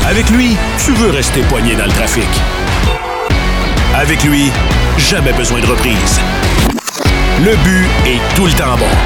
Avec lui, tu veux rester pogné dans le trafic. Avec lui, jamais besoin de reprise. Le but est tout le temps bon.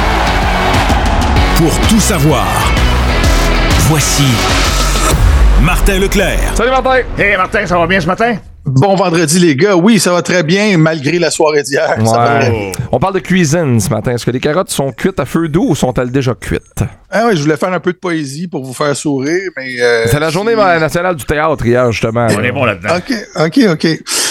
Pour tout savoir, voici Martin Leclerc. Salut Martin! Hey Martin, ça va bien ce matin? Bon vendredi les gars, oui ça va très bien malgré la soirée d'hier. Ouais. On parle de cuisine ce matin. Est-ce que les carottes sont cuites à feu doux ou sont-elles déjà cuites? Ah ouais, je voulais faire un peu de poésie pour vous faire sourire, mais... c'est la journée nationale du théâtre hier justement. On est bon là-dedans. OK.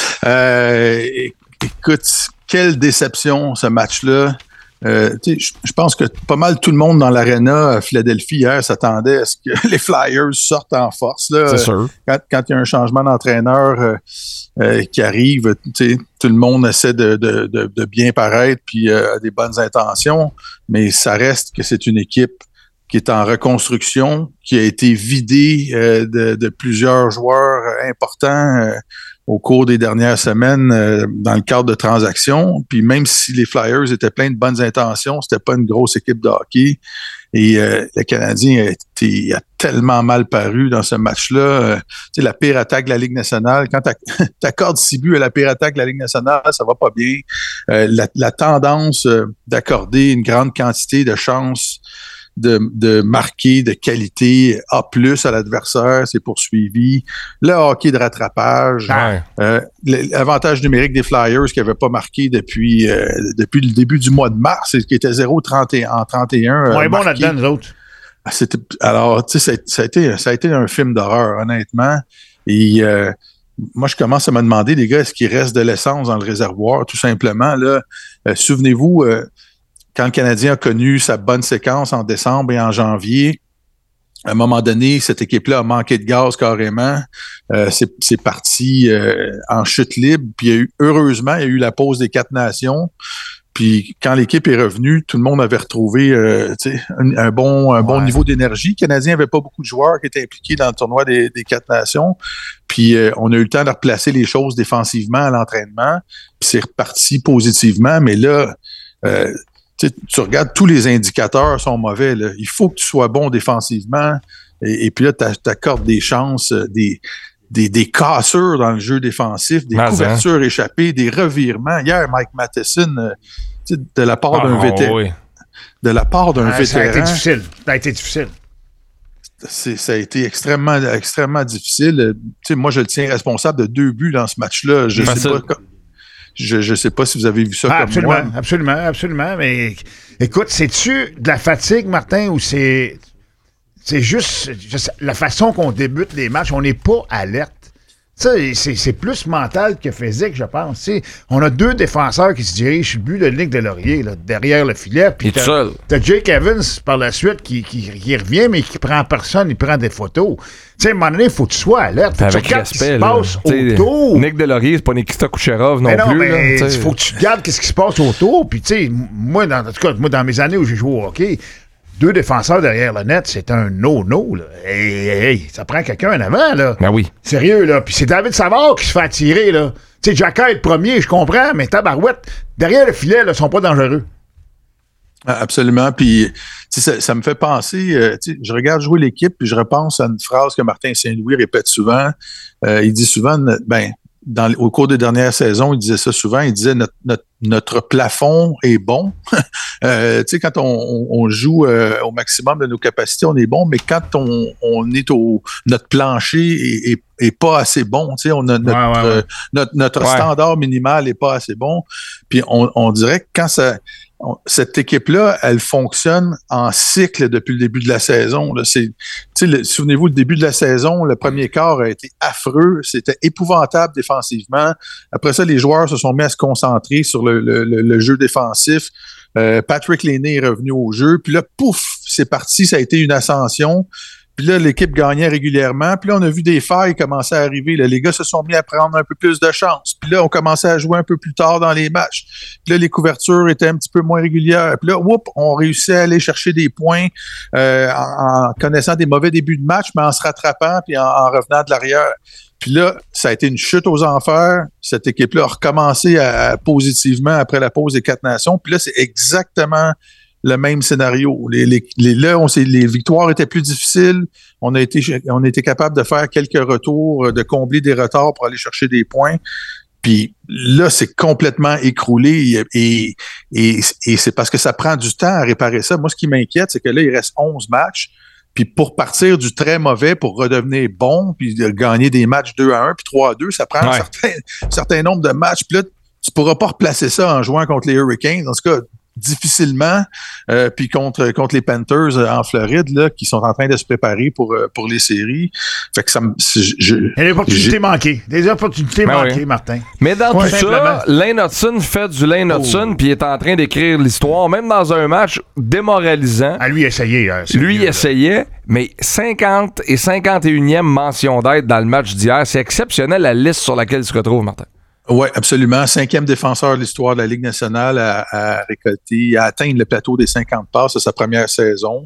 Écoute, quelle déception ce match-là. Je pense que pas mal tout le monde dans l'aréna à Philadelphie hier s'attendait à ce que les Flyers sortent en force. Là. C'est sûr. Quand il y a un changement d'entraîneur qui arrive, tout le monde essaie de bien paraître puis a des bonnes intentions, mais ça reste que c'est une équipe qui est en reconstruction, qui a été vidée de plusieurs joueurs importants au cours des dernières semaines dans le cadre de transactions. Puis même si les Flyers étaient pleins de bonnes intentions, c'était pas une grosse équipe de hockey. Et le Canadien a tellement mal paru dans ce match-là. La pire attaque de la Ligue nationale, quand t'accordes 6 buts à la pire attaque de la Ligue nationale, ça va pas bien. La tendance d'accorder une grande quantité de chances de marquer de qualité A+ à l'adversaire, c'est poursuivi. Le hockey de rattrapage, l'avantage numérique des Flyers qui n'avaient pas marqué depuis le début du mois de mars, qui était 0,31. On est bon là-dedans, nous autres. Alors, tu sais, ça a été un film d'horreur, honnêtement. Et moi, je commence à me demander, les gars, est-ce qu'il reste de l'essence dans le réservoir, tout simplement? Là, souvenez-vous, quand le Canadien a connu sa bonne séquence en décembre et en janvier, à un moment donné, cette équipe-là a manqué de gaz carrément. C'est parti en chute libre. Puis heureusement, il y a eu la pause des 4 nations. Puis quand l'équipe est revenue, tout le monde avait retrouvé un bon niveau d'énergie. Le Canadien n'avait pas beaucoup de joueurs qui étaient impliqués dans le tournoi des 4 nations. Puis on a eu le temps de replacer les choses défensivement à l'entraînement. Puis c'est reparti positivement. Mais là... tu regardes, tous les indicateurs sont mauvais. Là. Il faut que tu sois bon défensivement. Et puis là, tu accordes des chances, des cassures dans le jeu défensif, des couvertures échappées, des revirements. Hier, Mike Matheson, de la part d'un vétéran. Oui. De la part d'un vétéran. Ça a été difficile. Ça a été extrêmement difficile. Moi, je le tiens responsable de 2 buts dans ce match-là. Je sais pas si vous avez vu ça comme moi. Absolument. Mais écoute, c'est-tu de la fatigue, Martin, ou c'est juste la façon qu'on débute les matchs? On n'est pas alerte. C'est plus mental que physique, je pense. T'sais, on a 2 défenseurs qui se dirigent sur le but de Nick Deslauriers, là, derrière le filet. Puis t'as Jake Evans par la suite qui revient, mais qui prend personne, il prend des photos. Tu sais, à un moment donné, il faut que tu sois alerte. Faut que tu regardes ce qui se passe autour. Nick Deslauriers, c'est pas Nikita Kucherov non plus. Mais il faut que tu regardes ce qui se passe autour. Puis, tu sais, moi, dans mes années où j'ai joué au hockey, 2 défenseurs derrière le net, c'est un no-no, là. Hey, ça prend quelqu'un en avant, là. Ben oui. Sérieux, là. Puis c'est David Savard qui se fait attirer, là. Tu sais, Jacka est le premier, je comprends, mais tabarouette, derrière le filet, là, sont pas dangereux. Absolument. Puis, ça me fait penser, je regarde jouer l'équipe, puis je repense à une phrase que Martin Saint-Louis répète souvent. Il dit souvent, au cours des dernières saisons, il disait ça souvent, il disait notre plafond est bon. Quand on joue au maximum de nos capacités, on est bon, mais quand on est notre plancher est pas assez bon, notre standard minimal est pas assez bon. Puis on dirait que quand cette équipe-là, elle fonctionne en cycle depuis le début de la saison. Là. Souvenez-vous, le début de la saison, le premier quart a été affreux. C'était épouvantable défensivement. Après ça, les joueurs se sont mis à se concentrer sur le jeu défensif. Patrick Laine est revenu au jeu. Puis là, pouf, c'est parti. Ça a été une ascension. Puis là, l'équipe gagnait régulièrement. Puis là, on a vu des failles commencer à arriver. Là, les gars se sont mis à prendre un peu plus de chance. Puis là, on commençait à jouer un peu plus tard dans les matchs. Puis là, les couvertures étaient un petit peu moins régulières. Puis là, on réussit à aller chercher des points en connaissant des mauvais débuts de match, mais en se rattrapant puis en revenant de l'arrière. Puis là, ça a été une chute aux enfers. Cette équipe-là a recommencé positivement après la pause des 4 nations. Puis là, c'est exactement le même scénario. Les victoires étaient plus difficiles. On a été capable de faire quelques retours, de combler des retards pour aller chercher des points. Puis là, c'est complètement écroulé et c'est parce que ça prend du temps à réparer ça. Moi, ce qui m'inquiète, c'est que là, il reste 11 matchs. Puis pour partir du très mauvais pour redevenir bon, puis de gagner des matchs 2-1 puis 3-2, ça prend un certain nombre de matchs. Puis là, tu pourras pas replacer ça en jouant contre les Hurricanes. En tout cas, difficilement, puis contre les Panthers en Floride, là, qui sont en train de se préparer pour les séries. Fait que ça me... Une opportunité manquée. Des opportunités manquées, Martin. Mais dans tout ça, Lane Hudson fait du Lane Hudson, puis il est en train d'écrire l'histoire, même dans un match démoralisant. Lui, essayait. Lui, essayait, mais 50 et 51e mention d'aide dans le match d'hier. C'est exceptionnel la liste sur laquelle il se retrouve, Martin. Oui, absolument. 5e défenseur de l'histoire de la Ligue nationale à récolter, à atteindre le plateau des 50 passes à sa première saison.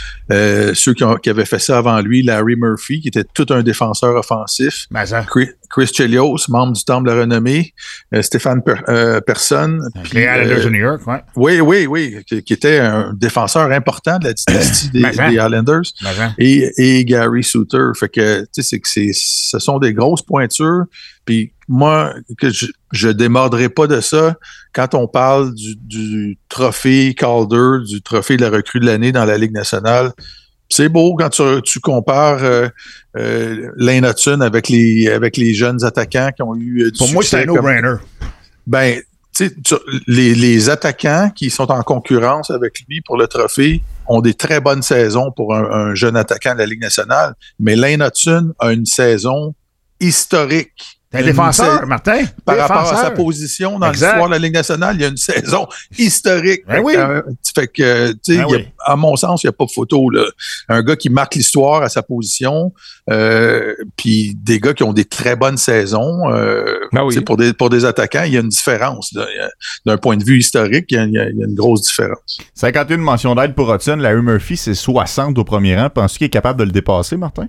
Ceux qui avaient fait ça avant lui, Larry Murphy, qui était tout un défenseur offensif. Chris Chelios, membre du Temple de la Renommée. Stéphane Persson. Les Islanders de New York, ouais. Oui, qui était un défenseur important de la dynastie des Islanders. Et Gary Suter. Fait que, tu sais, ce sont des grosses pointures. Puis moi, que je démordrai pas de ça quand on parle du trophée Calder, du trophée de la recrue de l'année dans la Ligue nationale. C'est beau quand tu compares Lane Hudson avec les jeunes attaquants qui ont eu du Pour moi, c'est un no-brainer. Ben, tu sais, les attaquants qui sont en concurrence avec lui pour le trophée ont des très bonnes saisons pour un jeune attaquant de la Ligue nationale. Mais Lane Hudson a une saison historique. T'es un défenseur, Martin. Par rapport à sa position dans l'histoire de la Ligue nationale, il y a une saison historique. Fait que, tu sais, à mon sens, il n'y a pas de photo, là. Un gars qui marque l'histoire à sa position, puis des gars qui ont des très bonnes saisons, pour des attaquants, il y a une différence. Là. D'un point de vue historique, il y a une grosse différence. 51 mentions d'aide pour Hudson. Larry Murphy, c'est 60 au premier rang. Penses-tu qu'il est capable de le dépasser, Martin?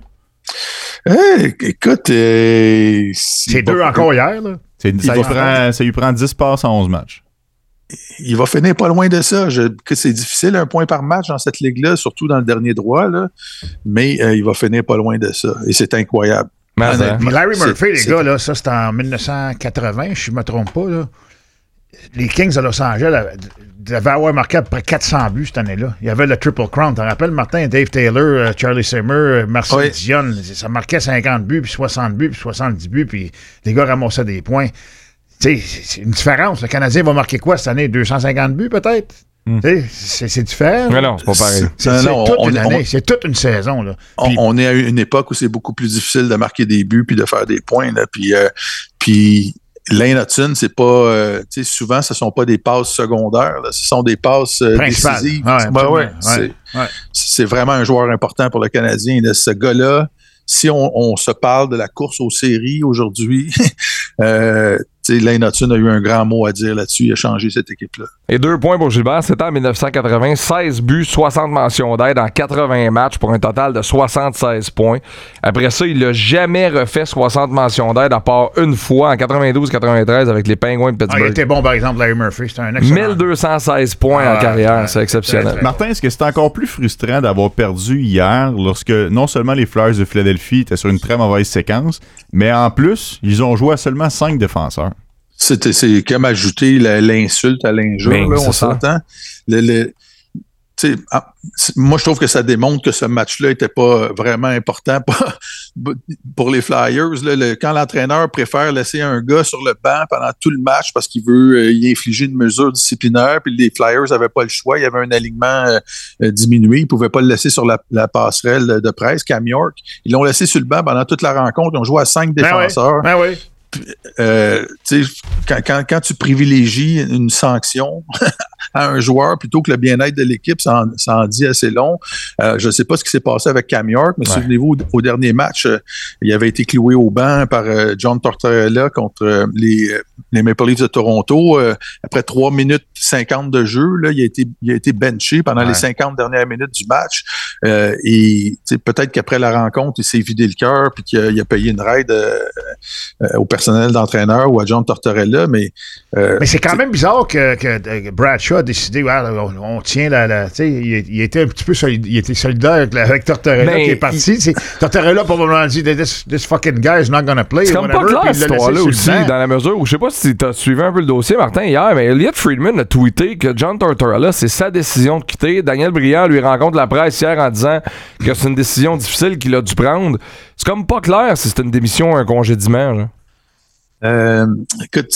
Écoute, c'est deux encore hier, là. Ça lui prend 10 passes en 11 matchs. Il va finir pas loin de ça. Que c'est difficile, un point par match dans cette ligue-là, surtout dans le dernier droit, là. Mais il va finir pas loin de ça. Et c'est incroyable. Larry Murphy, les gars, là, ça, c'était en 1980, si je ne me trompe pas, là. Les Kings de Los Angeles devaient avoir marqué à peu près 400 buts cette année-là. Il y avait le Triple Crown. T'en rappelles, Martin? Dave Taylor, Charlie Simmer, Marcel Dion. Ça marquait 50 buts, puis 60 buts, puis 70 buts, puis les gars ramassaient des points. Tu sais, c'est une différence. Le Canadien va marquer quoi cette année? 250 buts, peut-être? C'est différent. Mais non, c'est pas pareil. C'est toute une saison. Là. On est à une époque où c'est beaucoup plus difficile de marquer des buts puis de faire des points. Là. Puis Lane Hudson, c'est pas, tu sais, souvent, ce sont pas des passes secondaires, là, ce sont des passes décisives. C'est vraiment un joueur important pour le Canadien. Là, ce gars-là, si on se parle de la course aux séries aujourd'hui, Lane Hudson a eu un grand mot à dire là-dessus. Il a changé cette équipe-là. Et 2 points pour Gilbert. C'était en 1980. 16 buts, 60 mentions d'aide en 80 matchs pour un total de 76 points. Après ça, il n'a jamais refait 60 mentions d'aide à part une fois en 92-93 avec les Penguins de Pittsburgh. Il était bon, par exemple, Larry Murphy. C'était un excellent. 1216 points en carrière. C'est exceptionnel. Martin, est-ce que c'est encore plus frustrant d'avoir perdu hier lorsque non seulement les Flyers de Philadelphie étaient sur une très mauvaise séquence, mais en plus, ils ont joué à seulement 5 défenseurs? C'est comme ajouter l'insulte à l'injure, là, on s'entend. Moi, je trouve que ça démontre que ce match-là n'était pas vraiment important pour les Flyers. Là, quand l'entraîneur préfère laisser un gars sur le banc pendant tout le match parce qu'il veut y infliger une mesure disciplinaire, puis les Flyers n'avaient pas le choix, il y avait un alignement diminué, ils ne pouvaient pas le laisser sur la passerelle de presse, Cam York. Ils l'ont laissé sur le banc pendant toute la rencontre, ils ont joué à 5 défenseurs. Quand tu privilégies une sanction à un joueur plutôt que le bien-être de l'équipe, ça en dit assez long. Je ne sais pas ce qui s'est passé avec Cam York, mais souvenez-vous, au dernier match, il avait été cloué au banc par John Tortorella contre les Maple Leafs de Toronto. Après 3 minutes 50 de jeu, là, il a été benché pendant les 50 dernières minutes du match. Et peut-être qu'après la rencontre, il s'est vidé le cœur puis qu'il a payé une raide au personnel d'entraîneur ou à John Tortorella, mais c'est quand même bizarre que Bradshaw a décidé, on tient tu sais, il était un petit peu il était solidaire avec Tortorella qui est parti. Tortorella probablement dit this fucking guy is not gonna play. C'est comme pas clair cette histoire-là aussi, dans la mesure où je sais pas si tu as suivi un peu le dossier, Martin, hier, mais Elliot Friedman a tweeté que John Tortorella, c'est sa décision de quitter. Daniel Briand lui rencontre la presse hier en disant que c'est une décision difficile qu'il a dû prendre. C'est comme pas clair si c'est une démission ou un congédiement. Là. Écoute,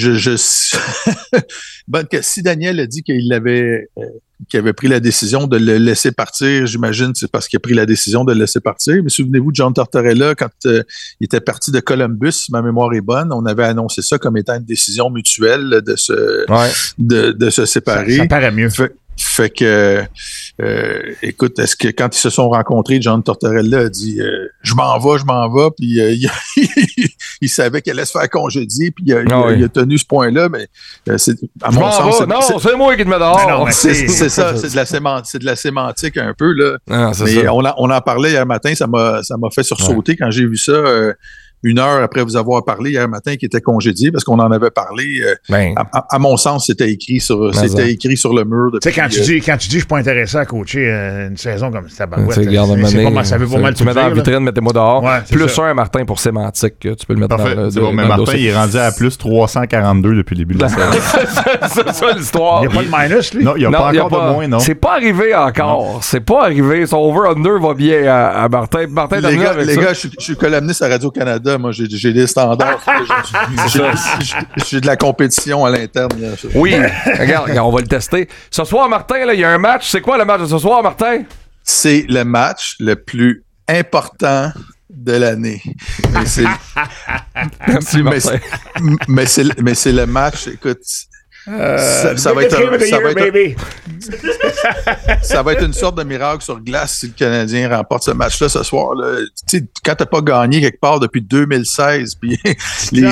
si Daniel a dit qu'il avait pris la décision de le laisser partir, j'imagine c'est parce qu'il a pris la décision de le laisser partir. Mais souvenez-vous de John Tortorella, quand il était parti de Columbus, si ma mémoire est bonne, on avait annoncé ça comme étant une décision mutuelle de se séparer. Ça paraît mieux. Fait que, écoute, est-ce que quand ils se sont rencontrés, John Tortorella a dit je m'en vais, puis il savait qu'elle allait se faire congédier, puis il a tenu ce point-là, mais c'est à mon sens. C'est moi qui te mets dehors. C'est ça, c'est de la sémantique un peu là. Mais on en parlait hier matin, ça m'a fait sursauter quand j'ai vu ça. Une heure après vous avoir parlé hier matin qui était congédié parce qu'on en avait parlé. À mon sens, c'était écrit sur le mur. Tu sais, quand tu dis je suis pas intéressé à coacher une saison comme ça, ça veut pas mal tu mets dans la vitrine, mettez-moi dehors. Ouais, plus un, Martin, pour sémantique. Tu peux le mettre dans mais Martin, il est rendu à plus 342 depuis le début de la saison. C'est ça l'histoire. Il n'y a pas de minus, lui? Non, il n'y a pas encore de moins, non. C'est pas arrivé encore. C'est pas arrivé. Son over-under va bien à Martin. Martin, les gars, je suis columniste à Radio-Canada. Moi, j'ai des standards. J'ai de la compétition à l'interne. Oui, regarde, on va le tester. Ce soir, Martin, il y a un match. C'est quoi le match de ce soir, Martin? C'est le match le plus important de l'année. Merci, Martin. Mais c'est le match, écoute... Ça va être une sorte de miracle sur glace si le Canadien remporte ce match-là ce soir. Là. Quand t'as pas gagné quelque part depuis 2016, puis les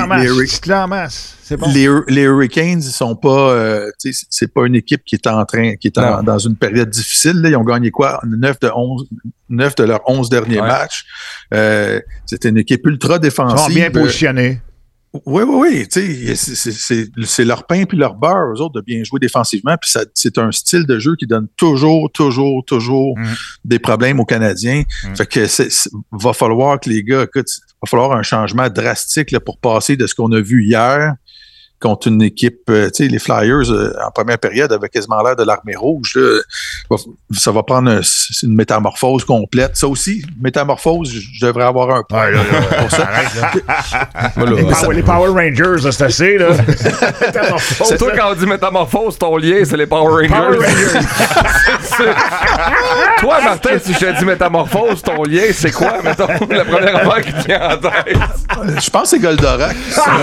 Hurricanes, ils sont pas, c'est pas une équipe qui est dans une période difficile. Là. Ils ont gagné quoi? 9 de leurs 11 derniers matchs. C'était une équipe ultra défensive. Ils sont bien positionnés. Oui. C'est leur pain puis leur beurre, eux autres, de bien jouer défensivement. Puis c'est un style de jeu qui donne toujours des problèmes aux Canadiens. Fait que va falloir que les gars, écoute, va falloir un changement drastique là, pour passer de ce qu'on a vu hier contre une équipe, les Flyers en première période avaient quasiment l'air de l'armée rouge. Là. Ça va prendre une métamorphose complète. Ça aussi, métamorphose, je devrais avoir un point pour ça. Les Power Rangers, là, c'est assez. Là. C'est toi quand on dit métamorphose, ton lien, c'est les Power Rangers. Toi, Martin, si je te dis métamorphose, ton lien, c'est quoi, mettons, la première affaire qui te vient en tête? Je pense que c'est Goldorak.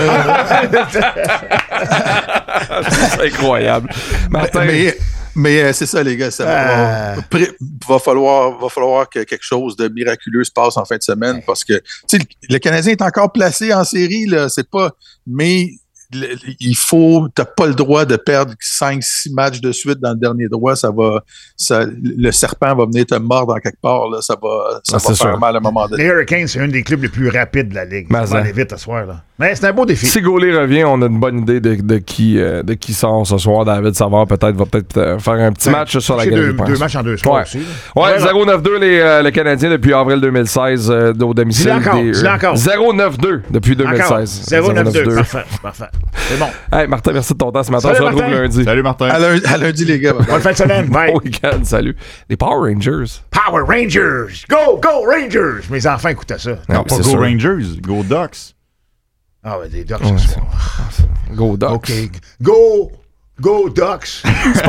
C'est incroyable. Martin. Mais c'est ça, les gars. Va falloir que quelque chose de miraculeux se passe en fin de semaine parce que le Canadien est encore placé en série. Là, c'est pas. Mais t'as pas le droit de perdre 5-6 matchs de suite dans le dernier droit. Le serpent va venir te mordre en quelque part. Là, ça va faire mal à un moment donné. Les Hurricanes, c'est un des clubs les plus rapides de la Ligue. Ça va aller vite ce soir. Là. Mais c'est un beau défi. Si Gaulet revient, on a une bonne idée de qui sort ce soir. David Savard va peut-être faire un petit match sur la galerie. Deux matchs en 2 soirs aussi. Ouais, 0-9-2 les Canadiens depuis avril 2016 au domicile. Dis-le encore. 0-9-2 depuis 2016. 0-9-2. Parfait. C'est bon. Hey, Martin, merci de ton temps ce matin. On se retrouve lundi. Salut, Martin. À lundi, les gars. Bonne fin de semaine. Bye. Bon week-end. Salut. Les Power Rangers. Power Rangers. Go Rangers. Mes enfants écoutaient ça. Non, pas Go Rangers. Go Ducks. Ah, ouais, des Ducks. Go Ducks. OK. Go Ducks.